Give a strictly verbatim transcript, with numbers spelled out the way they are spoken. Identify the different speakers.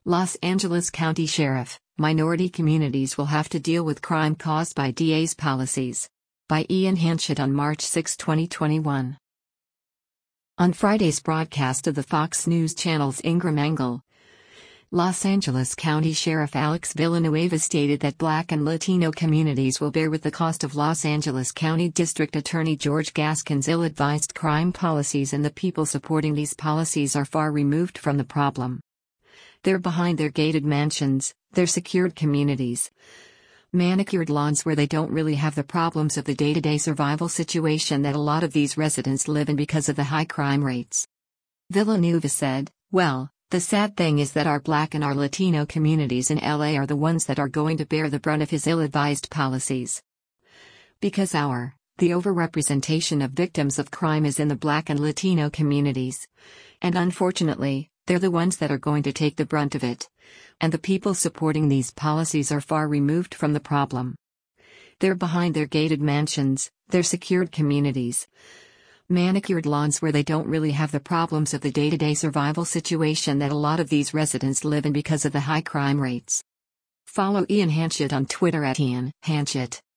Speaker 1: Los Angeles County Sheriff, minority communities will have to deal with crime caused by D A's policies. By Ian Hanchett on March sixth, twenty twenty-one. On Friday's broadcast of the Fox News Channel's Ingram Angle, Los Angeles County Sheriff Alex Villanueva stated that Black and Latino communities will bear with the cost of Los Angeles County District Attorney George Gascon's ill-advised crime policies, and the people supporting these policies are far removed from the problem. They're behind their gated mansions, their secured communities, manicured lawns where they don't really have the problems of the day-to-day survival situation that a lot of these residents live in because of the high crime rates. Villanueva said, "Well, the sad thing is that our Black and our Latino communities in L A are the ones that are going to bear the brunt of his ill-advised policies. Because our, the overrepresentation of victims of crime is in the Black and Latino communities. And unfortunately, they're the ones that are going to take the brunt of it. And the people supporting these policies are far removed from the problem. They're behind their gated mansions, their secured communities, manicured lawns where they don't really have the problems of the day-to-day survival situation that a lot of these residents live in because of the high crime rates." Follow Ian Hanchett on Twitter at Ian Hanchett.